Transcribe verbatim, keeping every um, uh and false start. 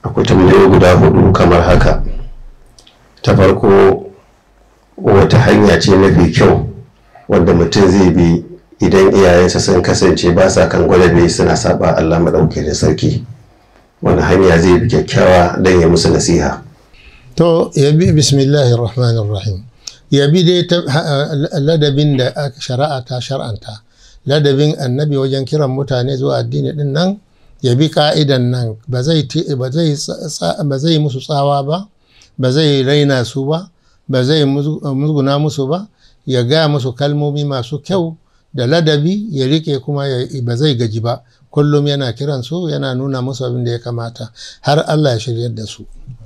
akwai tambayoyi guda hudu kamar haka. Ta farko, wata hanya ce mafi kyau wanda mutum zai bi idan iyayensa sun kasance ba sa kan gwadabe suna saba Allah madaukakin sarki? Wani hanya zai bi kyakkyawa don ya musu nasiha? To ya bi bismillahir rahmanir rahim, ya bi dai ladabin da shari'a ta shar'anta, ladabin annabi wajen kiran mutane zuwa addini din nan, ya bi ka'idan nan, ba zai ba zai musu tsawa ba, ba zai raina su ba, ba zai musguna musu ba, ya gaya musu kalmomi masu kyau da ladabi, ya rike kuma ba zai gaji ba, kullum yana kiran su, yana nuna musu abin da ya kamata har Allah ya shiryar da su.